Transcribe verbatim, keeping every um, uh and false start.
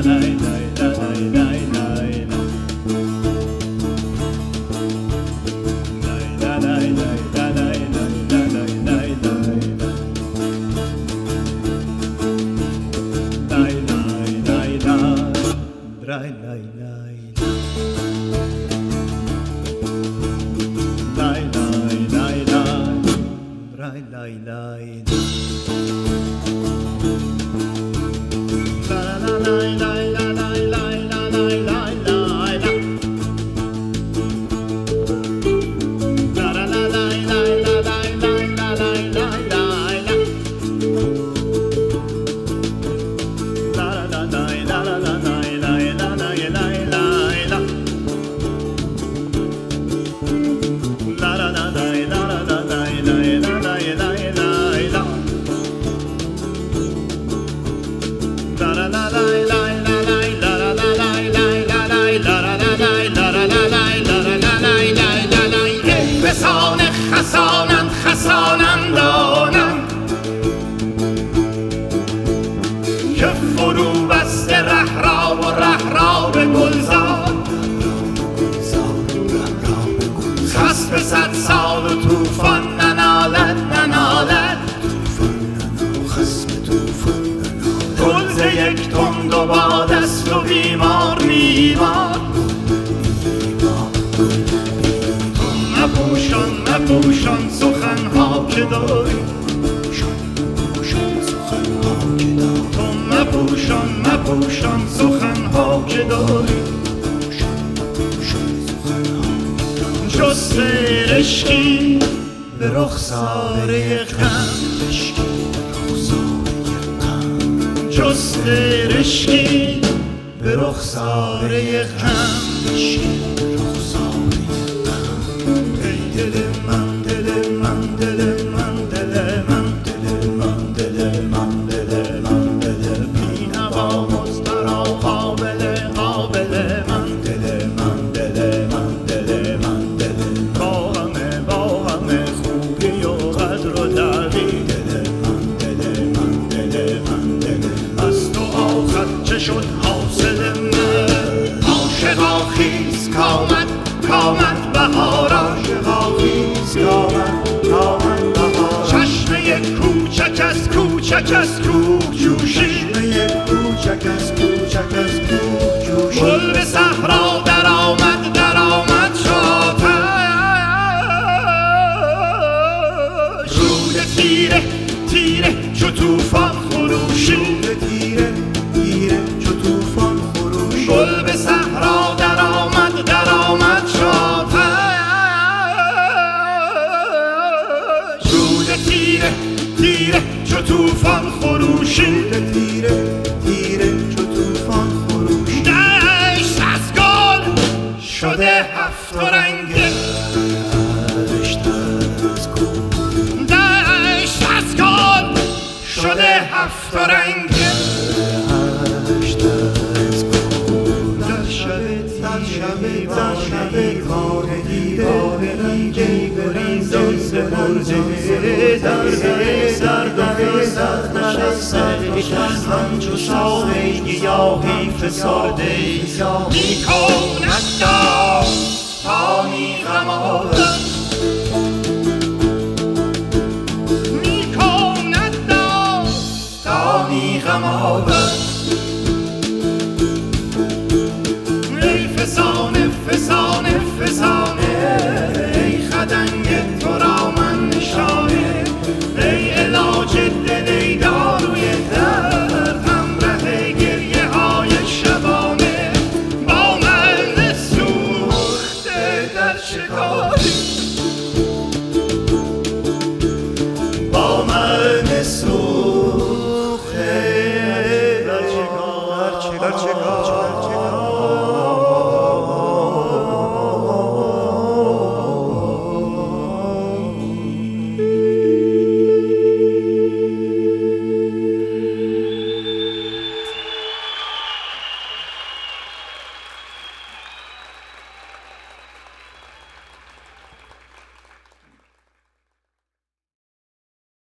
خسانند خسانند آنم که فرو بسته ره را و ره را به گلزار، خس به صد سال و توفان ننالد ننالد، گل ز یک تند و باد است و بیمار بیمار. مپوشان مپوشان سخنها که داری، تو مپوشان مپوشان سخنها که داری، جز سرشکی به رخساره غم، جز سرشکی به رخساره غم. دل من دل من دل من دل من دل من دل من دل من دل بی نوا مضطرا قابل قابل من دل من دل من دل من دل با همه با همه خوبی و قدر و دقیق. دل من دل من دل من دل از تو آخر چه شد حاصل من؟ عاشقا خیز کامد کامد بهارا، چشمه کوچک از کوچک از کوه جوشی، چشمه کوچک از کوچک از کوه جوشی، گل به صحرا در آمد در آمد شاتش، رود تیره تیره چو توفان خروشی، تیره تیره چو توفان خروشی، گل به صحرا در آمد در آمد شاتش، تیره تیره چو توفان خروشی، تیره تیره چو توفان خروشی. دشت از گل شده هفت رنگه، دشت از گل دشت از گل شده هفت رنگه، دشت از گل در شب در شب در شب کار دیوار رنگی بریزان سپرده در دل درد و زد نشسته همچو شاخه گیاهی فسرده، می کند داستانی غم آور